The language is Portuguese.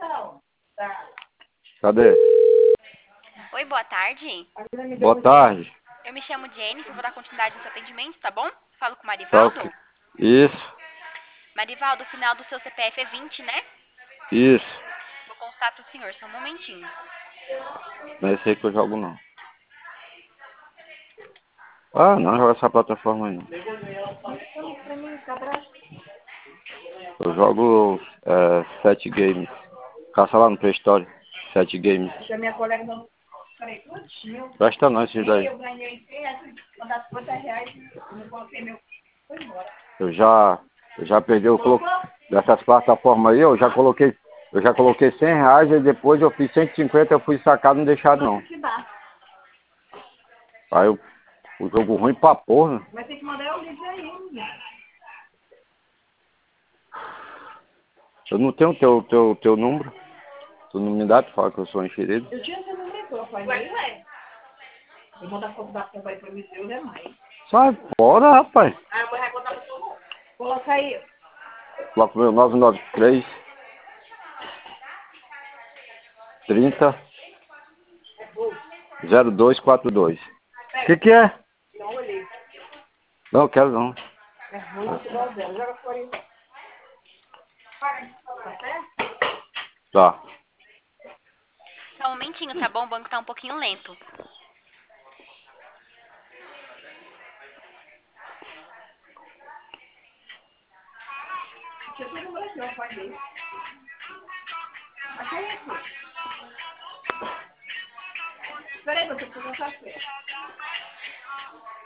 Cadê? Oi, boa tarde. Boa tarde. Eu me chamo Jennifer, vou dar continuidade no seu atendimento, tá bom? Falo com o Tá Marivaldo. ok. Isso, Marivaldo, o final do seu CPF é 20, né? isso. Vou constar pro senhor, só um momentinho. Não é esse aí que eu jogo, não. Ah, não joga essa plataforma aí, não. Eu jogo 7 games. Caça lá no Play Store. 7 games. Presta não esses daí. Eu já perdi dessas plataformas aí, eu já coloquei R$100 e depois eu fiz 150, eu fui sacar, não deixaram não. Aí o jogo ruim pra porra. Vai ter que mandar o vídeo aí, né? Eu não tenho teu número. Tu não me dá, tu fala que eu sou enxerido. Eu tinha seu número, eu falei. Eu vou dar foto da conta aí pra mim, eu é mais. Sai fora, rapaz. Ah, eu vou recontar pra todo mundo. Coloca aí. Coloca o meu 993 30 0242. Que é? Não olhei. Não, quero não. É ruim, igual dela. Joga fora aí. Tá certo? Tá. Só um momentinho, tá bom? O banco tá um pouquinho lento. Deixa eu ver o número aqui, ó. Pode ir. Achei aqui. Espera aí, você precisa café.